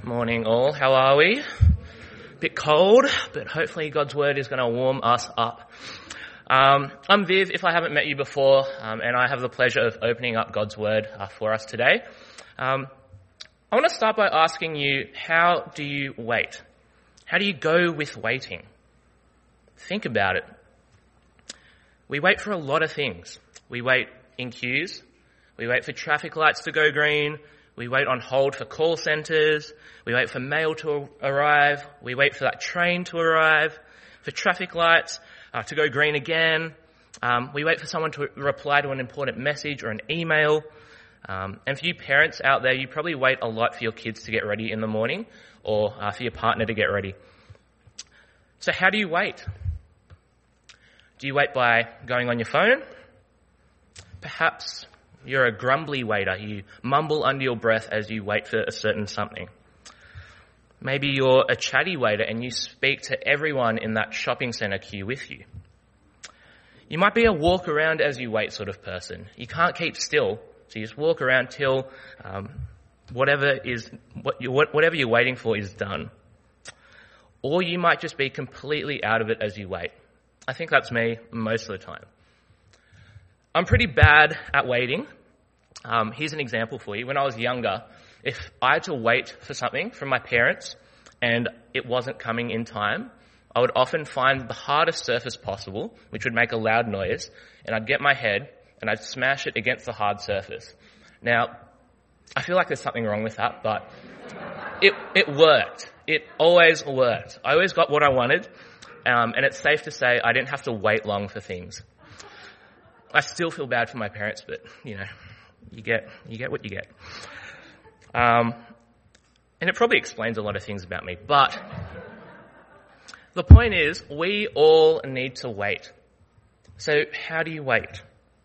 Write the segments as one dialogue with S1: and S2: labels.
S1: Morning all, how are we? Bit cold, but hopefully God's word is going to warm us up. I'm Viv, if I haven't met you before, and I have the pleasure of opening up God's word for us today. I want to start by asking you, how do you wait? How do you go with waiting? Think about it. We wait for a lot of things. We wait in queues. We wait for traffic lights to go green. We wait on hold for call centres. We wait for mail to arrive. We wait for that train to arrive, for traffic lights to go green again. We wait for someone to reply to an important message or an email. And for you parents out there, you probably wait a lot for your kids to get ready in the morning or for your partner to get ready. So how do you wait? Do you wait by going on your phone? Perhaps you're a grumbly waiter. You mumble under your breath as you wait for a certain something. Maybe you're a chatty waiter and you speak to everyone in that shopping centre queue with you. You might be a walk around as you wait sort of person. You can't keep still, so you just walk around till whatever you're waiting for is done. Or you might just be completely out of it as you wait. I think that's me most of the time. I'm pretty bad at waiting. Here's an example for you. When I was younger, if I had to wait for something from my parents and it wasn't coming in time, I would often find the hardest surface possible, which would make a loud noise, and I'd get my head and I'd smash it against the hard surface. Now, I feel like there's something wrong with that, but it worked. It always worked. I always got what I wanted, and it's safe to say I didn't have to wait long for things. I still feel bad for my parents, but, you get what you get. And it probably explains a lot of things about me, but the point is, we all need to wait. So how do you wait?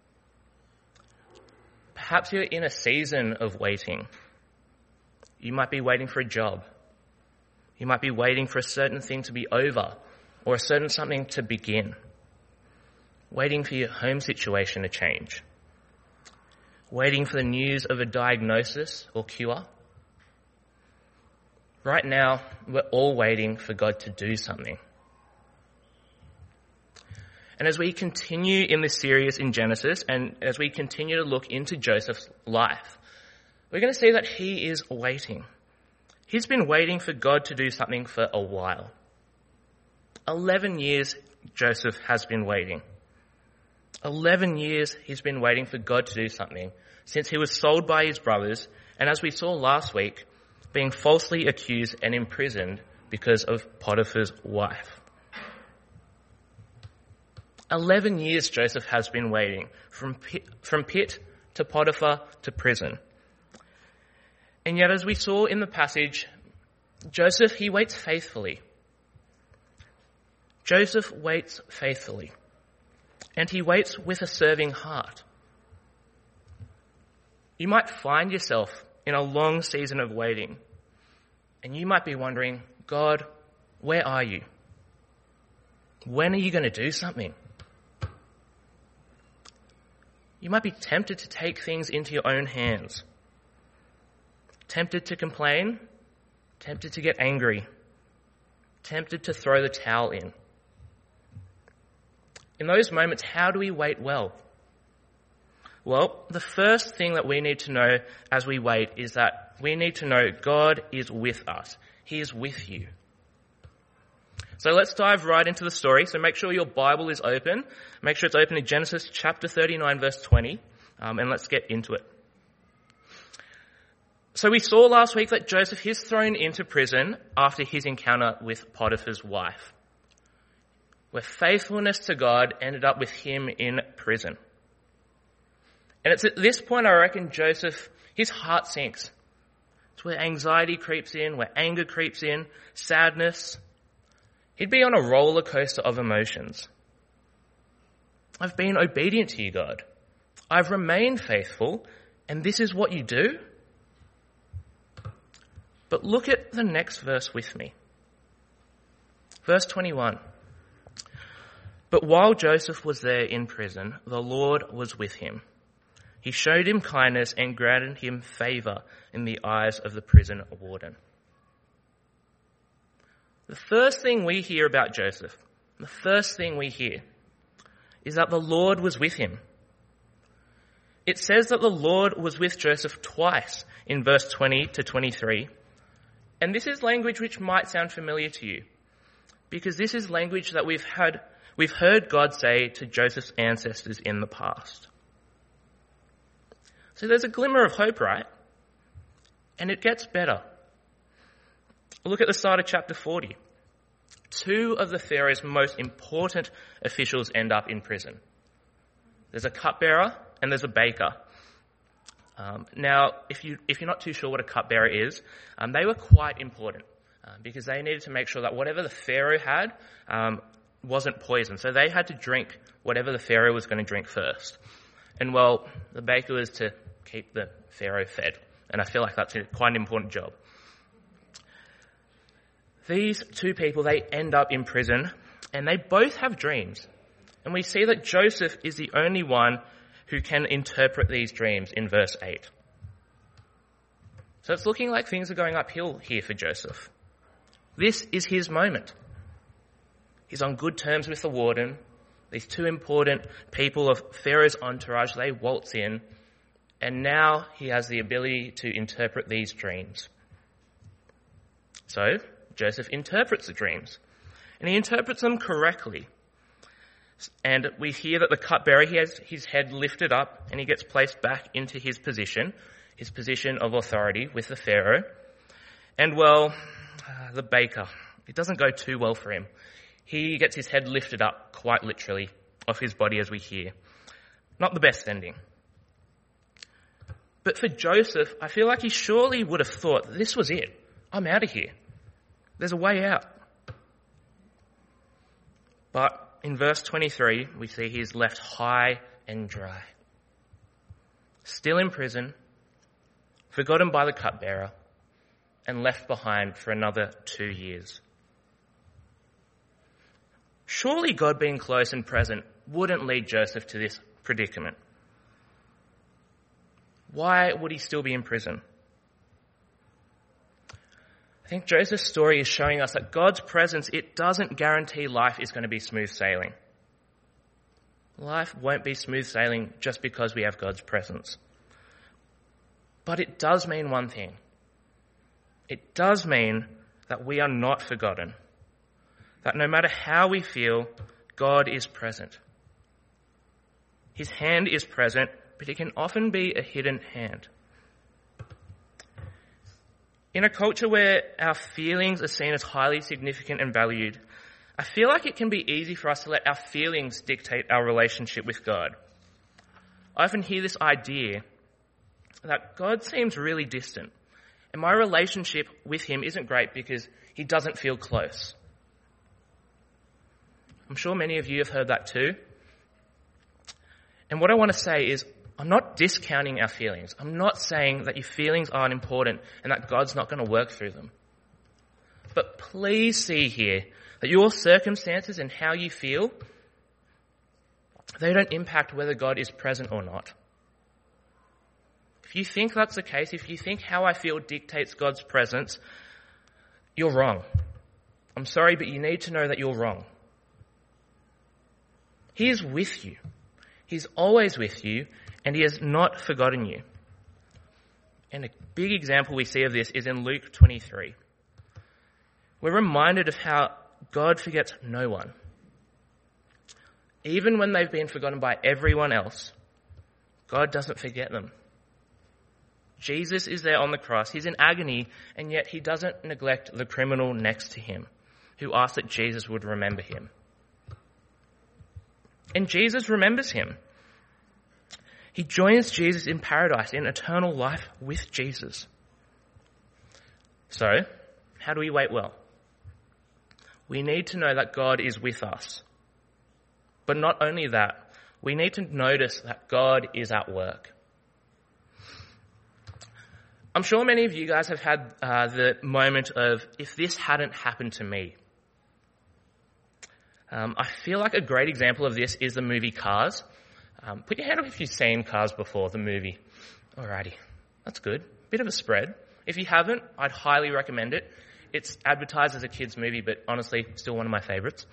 S1: Perhaps you're in a season of waiting. You might be waiting for a job. You might be waiting for a certain thing to be over or a certain something to begin. Waiting for your home situation to change. Waiting for the news of a diagnosis or cure. Right now, we're all waiting for God to do something. And as we continue in this series in Genesis, and as we continue to look into Joseph's life, we're going to see that he is waiting. He's been waiting for God to do something for a while. 11 years Joseph has been waiting. 11 years he's been waiting for God to do something since he was sold by his brothers, and as we saw last week, being falsely accused and imprisoned because of Potiphar's wife. 11 years Joseph has been waiting, from pit to Potiphar to prison. And yet, as we saw in the passage, Joseph, he waits faithfully. Joseph waits faithfully. And he waits with a serving heart. You might find yourself in a long season of waiting, and you might be wondering, God, where are you? When are you going to do something? You might be tempted to take things into your own hands. Tempted to complain, tempted to get angry, tempted to throw the towel in. In those moments, how do we wait well? Well, the first thing that we need to know as we wait is that we need to know God is with us. He is with you. So let's dive right into the story. So make sure your Bible is open. Make sure it's open in Genesis chapter 39, verse 20. And let's get into it. So we saw last week that Joseph is thrown into prison after his encounter with Potiphar's wife, where faithfulness to God ended up with him in prison. And it's at this point, I reckon, Joseph, his heart sinks. It's where anxiety creeps in, where anger creeps in, sadness. He'd be on a roller coaster of emotions. I've been obedient to you, God. I've remained faithful, and this is what you do? But look at the next verse with me. Verse 21. But while Joseph was there in prison, the Lord was with him. He showed him kindness and granted him favor in the eyes of the prison warden. the first thing we hear about Joseph, the first thing we hear, is that the Lord was with him. It says that the Lord was with Joseph twice in verse 20 to 23. And this is language which might sound familiar to you, because this is language that we've heard God say to Joseph's ancestors in the past. So there's a glimmer of hope, right? And it gets better. Look at the start of chapter 40. Two of the Pharaoh's most important officials end up in prison. There's a cupbearer and there's a baker. Now, if you're not too sure what a cupbearer is, they were quite important because they needed to make sure that whatever the Pharaoh had wasn't poison. So they had to drink whatever the Pharaoh was going to drink first. And well, the baker was to keep the Pharaoh fed. And I feel like that's quite an important job. These two people, they end up in prison and they both have dreams. And we see that Joseph is the only one who can interpret these dreams in verse 8. So it's looking like things are going uphill here for Joseph. This is his moment. He's on good terms with the warden. These two important people of Pharaoh's entourage, they waltz in, and now he has the ability to interpret these dreams. So Joseph interprets the dreams, and he interprets them correctly. And we hear that the cupbearer, he has his head lifted up, and he gets placed back into his position of authority with the Pharaoh. And well, the baker, it doesn't go too well for him. He gets his head lifted up, quite literally, off his body as we hear. Not the best ending. But for Joseph, I feel like he surely would have thought, this was it. I'm out of here. There's a way out. But in verse 23, we see he's left high and dry. Still in prison, forgotten by the cupbearer, and left behind for another 2 years. Surely God being close and present wouldn't lead Joseph to this predicament. Why would he still be in prison? I think Joseph's story is showing us that God's presence, it doesn't guarantee life is going to be smooth sailing. Life won't be smooth sailing just because we have God's presence. But it does mean one thing. It does mean that we are not forgotten. That no matter how we feel, God is present. His hand is present, but it can often be a hidden hand. In a culture where our feelings are seen as highly significant and valued, I feel like it can be easy for us to let our feelings dictate our relationship with God. I often hear this idea that God seems really distant, and my relationship with him isn't great because he doesn't feel close. I'm sure many of you have heard that too. And what I want to say is, I'm not discounting our feelings. I'm not saying that your feelings aren't important and that God's not going to work through them. But please see here that your circumstances and how you feel, they don't impact whether God is present or not. If you think that's the case, if you think how I feel dictates God's presence, you're wrong. I'm sorry, but you need to know that you're wrong. He is with you. He's always with you, and he has not forgotten you. And a big example we see of this is in Luke 23. We're reminded of how God forgets no one. Even when they've been forgotten by everyone else, God doesn't forget them. Jesus is there on the cross. He's in agony, and yet he doesn't neglect the criminal next to him, who asked that Jesus would remember him. And Jesus remembers him. He joins Jesus in paradise, in eternal life with Jesus. So, how do we wait well? We need to know that God is with us. But not only that, we need to notice that God is at work. I'm sure many of you guys have had the moment of, if this hadn't happened to me. I feel like a great example of this is the movie Cars. Put your hand up if you've seen Cars before, the movie. Alrighty, that's good. Bit of a spread. If you haven't, I'd highly recommend it. It's advertised as a kids' movie, but honestly, still one of my favourites.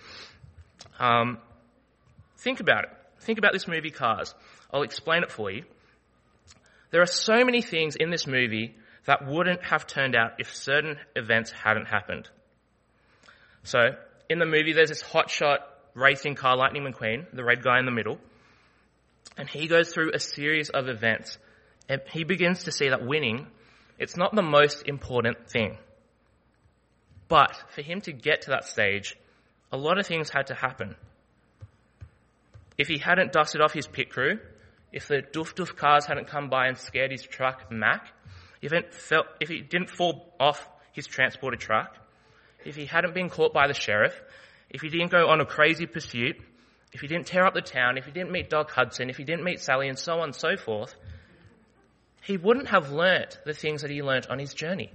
S1: Think about it. Think about this movie, Cars. I'll explain it for you. There are so many things in this movie that wouldn't have turned out if certain events hadn't happened. So, in the movie, there's this hotshot racing car, Lightning McQueen, the red guy in the middle, and he goes through a series of events, and he begins to see that winning, it's not the most important thing. But for him to get to that stage, a lot of things had to happen. If he hadn't dusted off his pit crew, if the doof cars hadn't come by and scared his truck, Mac, if he didn't fall off his transporter truck, if he hadn't been caught by the sheriff, if he didn't go on a crazy pursuit, if he didn't tear up the town, if he didn't meet Doc Hudson, if he didn't meet Sally, and so on and so forth, he wouldn't have learnt the things that he learnt on his journey.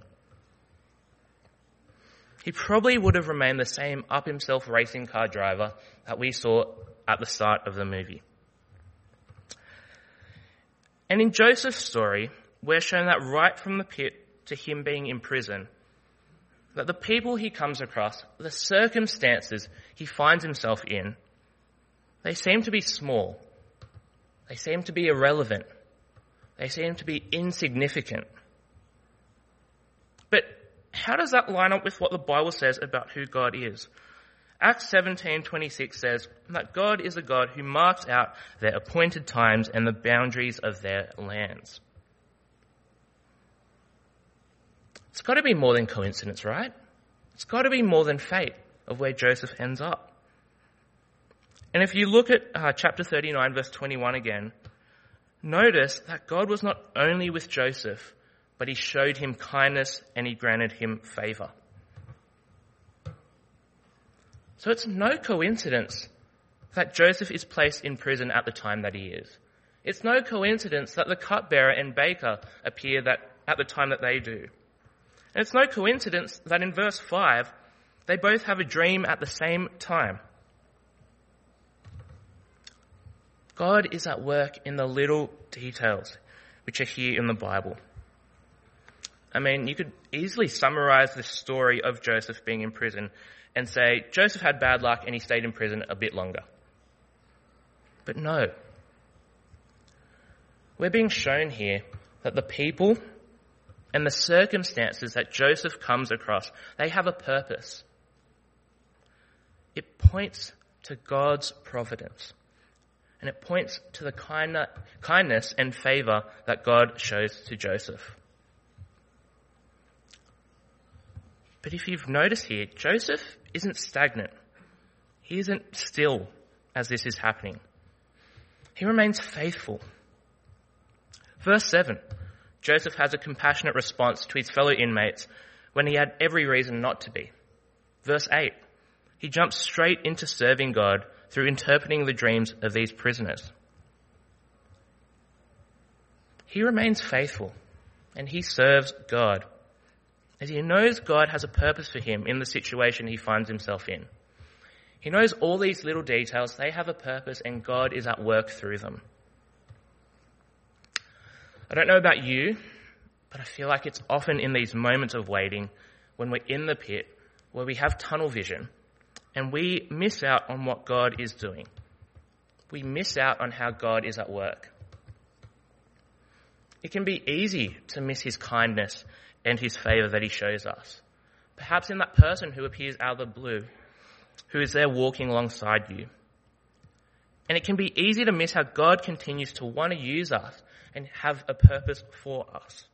S1: He probably would have remained the same up-himself racing car driver that we saw at the start of the movie. And in Joseph's story, we're shown that right from the pit to him being in prison, that the people he comes across, the circumstances he finds himself in, they seem to be small. They seem to be irrelevant. They seem to be insignificant. But how does that line up with what the Bible says about who God is? Acts 17:26 says that God is a God who marks out their appointed times and the boundaries of their lands. It's got to be more than coincidence, right? It's got to be more than fate of where Joseph ends up. And if you look at chapter 39, verse 21 again, notice that God was not only with Joseph, but he showed him kindness and he granted him favor. So it's no coincidence that Joseph is placed in prison at the time that he is. It's no coincidence that the cupbearer and baker appear at the time that they do. And it's no coincidence that in verse 5, they both have a dream at the same time. God is at work in the little details which are here in the Bible. I mean, you could easily summarize the story of Joseph being in prison and say, Joseph had bad luck and he stayed in prison a bit longer. But no. We're being shown here that the people and the circumstances that Joseph comes across, they have a purpose. It points to God's providence. And it points to the kindness and favor that God shows to Joseph. But if you've noticed here, Joseph isn't stagnant. He isn't still as this is happening. He remains faithful. Verse 7, Joseph has a compassionate response to his fellow inmates when he had every reason not to be. Verse 8, he jumps straight into serving God through interpreting the dreams of these prisoners. He remains faithful and he serves God, as he knows God has a purpose for him in the situation he finds himself in. He knows all these little details, they have a purpose and God is at work through them. I don't know about you, but I feel like it's often in these moments of waiting, when we're in the pit, where we have tunnel vision, and we miss out on what God is doing. We miss out on how God is at work. It can be easy to miss his kindness and his favor that he shows us. Perhaps in that person who appears out of the blue, who is there walking alongside you. And it can be easy to miss how God continues to want to use us and have a purpose for us.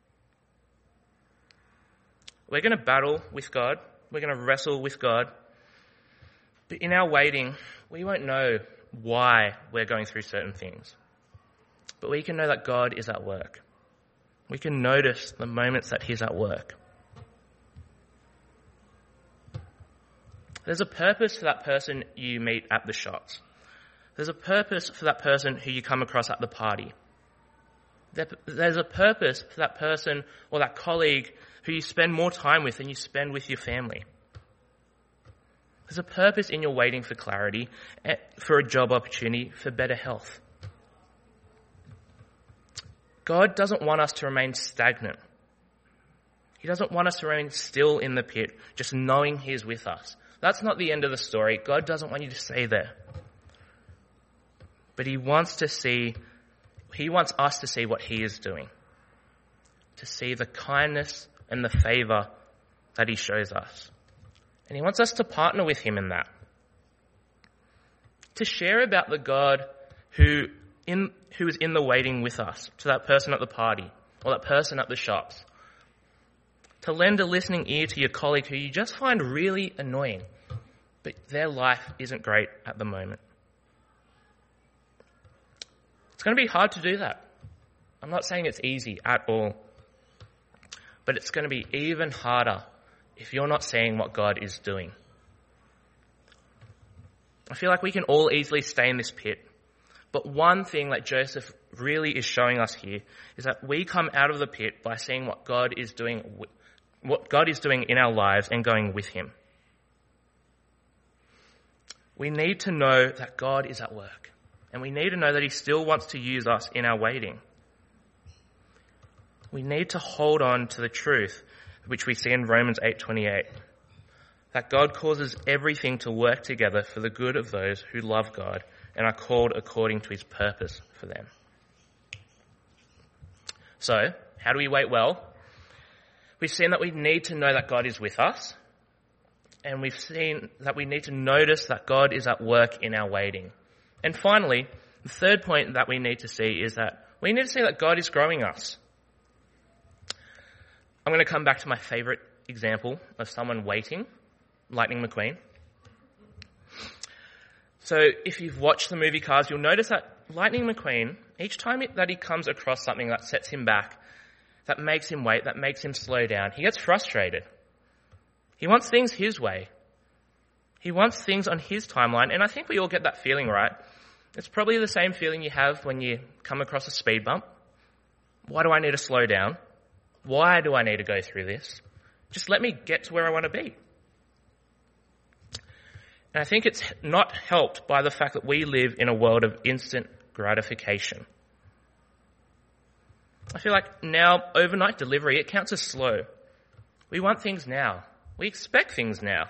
S1: We're going to battle with God. We're going to wrestle with God. But in our waiting, we won't know why we're going through certain things. But we can know that God is at work. We can notice the moments that he's at work. There's a purpose for that person you meet at the shops. There's a purpose for that person who you come across at the party. There's a purpose for that person or that colleague who you spend more time with than you spend with your family. There's a purpose in your waiting for clarity, for a job opportunity, for better health. God doesn't want us to remain stagnant. He doesn't want us to remain still in the pit, just knowing He's with us. That's not the end of the story. God doesn't want you to stay there. But He wants us to see what He is doing. To see the kindness and the favor that He shows us. And He wants us to partner with Him in that. To share about the God who is in the waiting with us, to that person at the party or that person at the shops. To lend a listening ear to your colleague who you just find really annoying, but their life isn't great at the moment. It's going to be hard to do that. I'm not saying it's easy at all, but it's going to be even harder if you're not seeing what God is doing. I feel like we can all easily stay in this pit, but one thing that Joseph really is showing us here is that we come out of the pit by seeing what God is doing in our lives and going with Him. We need to know that God is at work, and we need to know that He still wants to use us in our waiting. We need to hold on to the truth which we see in Romans 8:28, that God causes everything to work together for the good of those who love God and are called according to His purpose for them. So, how do we wait well? We've seen that we need to know that God is with us, and we've seen that we need to notice that God is at work in our waiting. And finally, the third point that we need to see is that we need to see that God is growing us. I'm going to come back to my favourite example of someone waiting, Lightning McQueen. So if you've watched the movie Cars, you'll notice that Lightning McQueen, each time that he comes across something that sets him back, that makes him wait, that makes him slow down, he gets frustrated. He wants things his way. He wants things on his timeline, and I think we all get that feeling, right? It's probably the same feeling you have when you come across a speed bump. Why do I need to slow down? Why do I need to go through this? Just let me get to where I want to be. And I think it's not helped by the fact that we live in a world of instant gratification. I feel like now overnight delivery, it counts as slow. We want things now. We expect things now.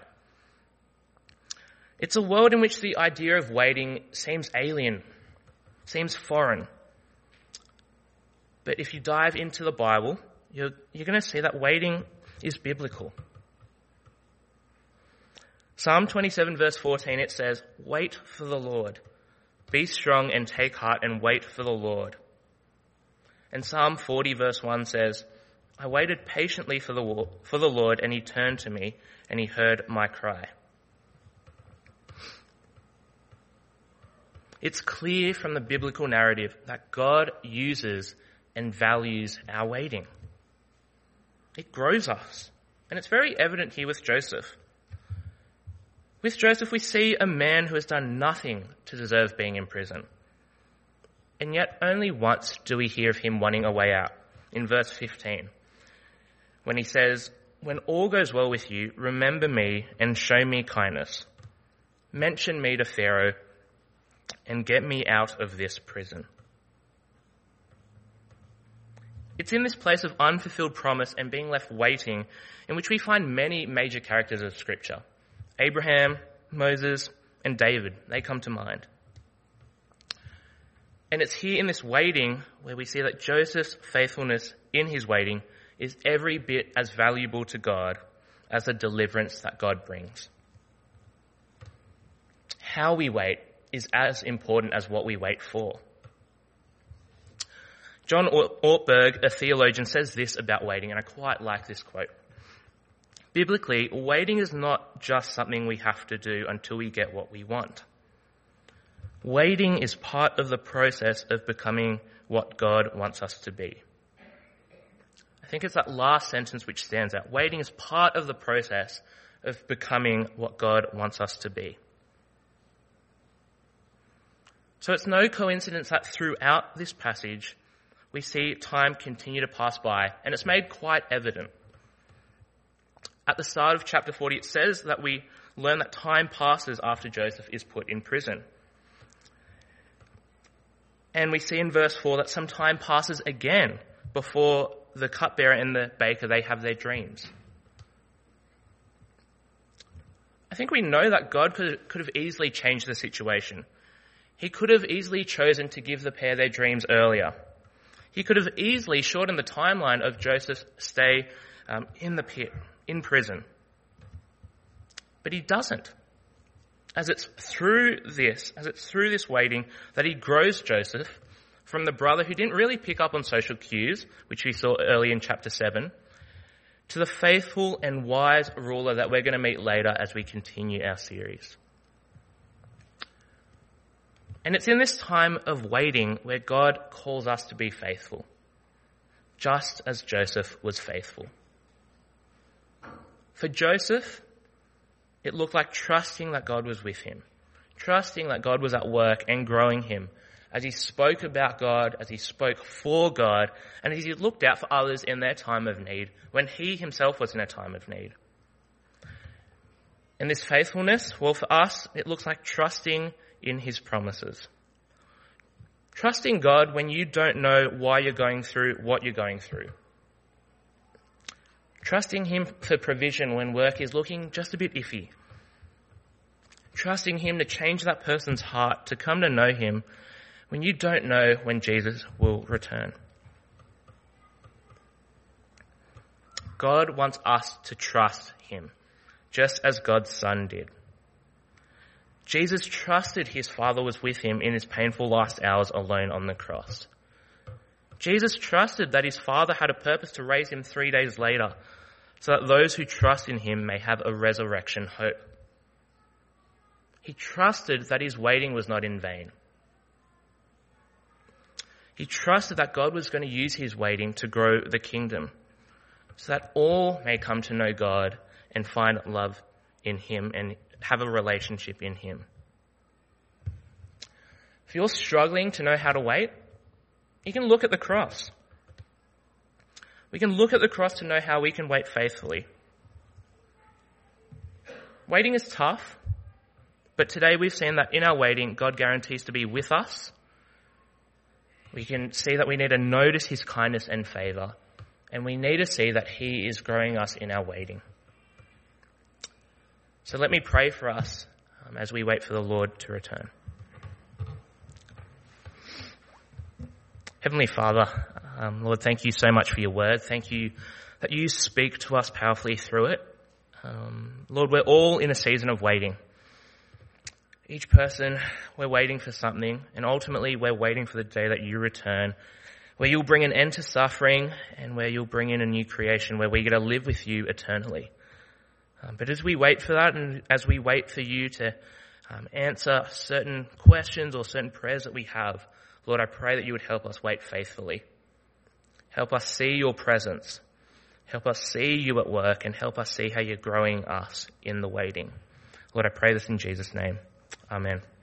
S1: It's a world in which the idea of waiting seems alien, seems foreign. But if you dive into the Bible, you're going to see that waiting is biblical. Psalm 27 verse 14, it says, "Wait for the Lord. Be strong and take heart and wait for the Lord." And Psalm 40 verse 1 says, "I waited patiently for the Lord, and He turned to me, and He heard my cry." It's clear from the biblical narrative that God uses and values our waiting. It grows us. And it's very evident here with Joseph. With Joseph, we see a man who has done nothing to deserve being in prison. And yet only once do we hear of him wanting a way out, in verse 15, when he says, "When all goes well with you, remember me and show me kindness. Mention me to Pharaoh and get me out of this prison." It's in this place of unfulfilled promise and being left waiting in which we find many major characters of Scripture. Abraham, Moses, and David, they come to mind. And it's here in this waiting where we see that Joseph's faithfulness in his waiting is every bit as valuable to God as the deliverance that God brings. How we wait is as important as what we wait for. John Ortberg, a theologian, says this about waiting, and I quite like this quote. Biblically, waiting is not just something we have to do until we get what we want. Waiting is part of the process of becoming what God wants us to be. I think it's that last sentence which stands out. Waiting is part of the process of becoming what God wants us to be. So it's no coincidence that throughout this passage, we see time continue to pass by, and it's made quite evident. At the start of chapter 40, it says that we learn that time passes after Joseph is put in prison. And we see in verse 4 that some time passes again before the cupbearer and the baker, they have their dreams. I think we know that God could have easily changed the situation. He could have easily chosen to give the pair their dreams earlier. He could have easily shortened the timeline of Joseph's stay in the pit, in prison. But he doesn't. As it's through this waiting that he grows Joseph from the brother who didn't really pick up on social cues, which we saw early in chapter 7, to the faithful and wise ruler that we're going to meet later as we continue our series. And it's in this time of waiting where God calls us to be faithful, just as Joseph was faithful. For Joseph, it looked like trusting that God was with him, trusting that God was at work and growing him as he spoke about God, as he spoke for God, and as he looked out for others in their time of need when he himself was in a time of need. And this faithfulness, well, for us, it looks like trusting in his promises. Trusting God when you don't know why you're going through what you're going through. Trusting him for provision when work is looking just a bit iffy. Trusting him to change that person's heart to come to know him when you don't know when Jesus will return. God wants us to trust him, just as God's Son did. Jesus trusted his Father was with him in his painful last hours alone on the cross. Jesus trusted that his Father had a purpose to raise him 3 days later, so that those who trust in him may have a resurrection hope. He trusted that his waiting was not in vain. He trusted that God was going to use his waiting to grow the kingdom, so that all may come to know God and find love in him and have a relationship in him. If you're struggling to know how to wait, you can look at the cross. We can look at the cross to know how we can wait faithfully. Waiting is tough, but today we've seen that in our waiting, God guarantees to be with us. We can see that we need to notice his kindness and favour, and we need to see that he is growing us in our waiting. So let me pray for us as we wait for the Lord to return. Heavenly Father, Lord, thank you so much for your word. Thank you that you speak to us powerfully through it. Lord, we're all in a season of waiting. Each person, we're waiting for something, and ultimately we're waiting for the day that you return, where you'll bring an end to suffering and where you'll bring in a new creation, where we get to live with you eternally. But as we wait for that, and as we wait for you to answer certain questions or certain prayers that we have, Lord, I pray that you would help us wait faithfully. Help us see your presence. Help us see you at work, and help us see how you're growing us in the waiting. Lord, I pray this in Jesus' name. Amen.